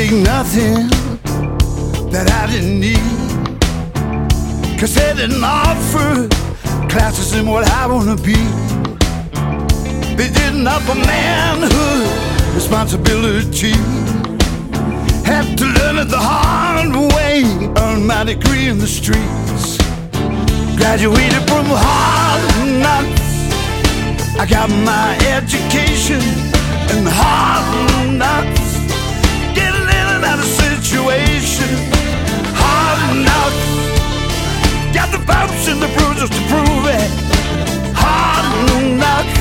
take nothing that I didn't need, 'cause they didn't offer classes in what I wanna be. They didn't offer manhood, responsibility. Had to learn it the hard way, earn my degree in the streets. Graduated from hard knocks. I got my education in hard knocks. Getting in and out of situation, hard knocks. Got the bumps and the bruises to prove it, hard knocks.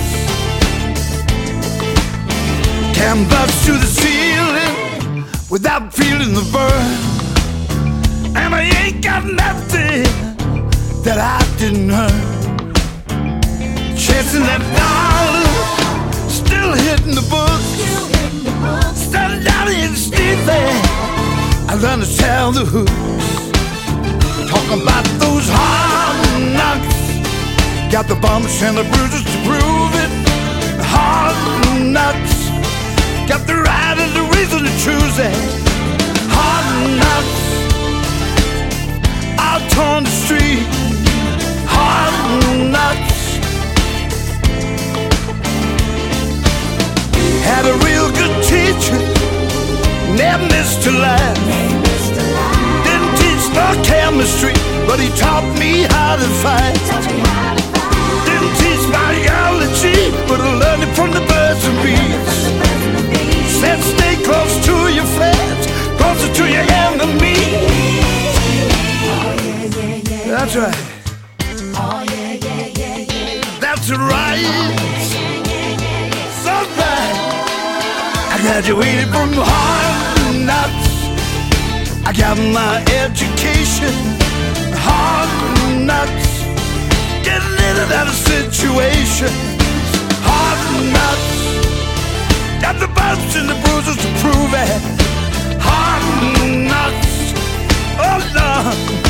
Can't bust to the ceiling without feeling the burn, and I ain't got nothing that I didn't earn. Chasing that dollar, still hitting the books. Started down in Stevie, I learned to tell the hooks. Talking about those hard knocks. Got the bumps and the bruises to prove it, hard knocks. Got the right and the reason to choose it, hard knocks. Out on the street, hard knocks. Had a real good teacher, never missed a laugh. Didn't teach no chemistry, but he taught me how to fight. Didn't teach biology, but I learned it from the birds and bees. Said stay close to your friends, closer to your enemies. That's right. That's right. So right. I graduated from hard knocks. I got my education, hard knocks. Getting in and out of situations, hard knocks. Got the bumps and the bruises to prove it, hard knocks. Oh Lord.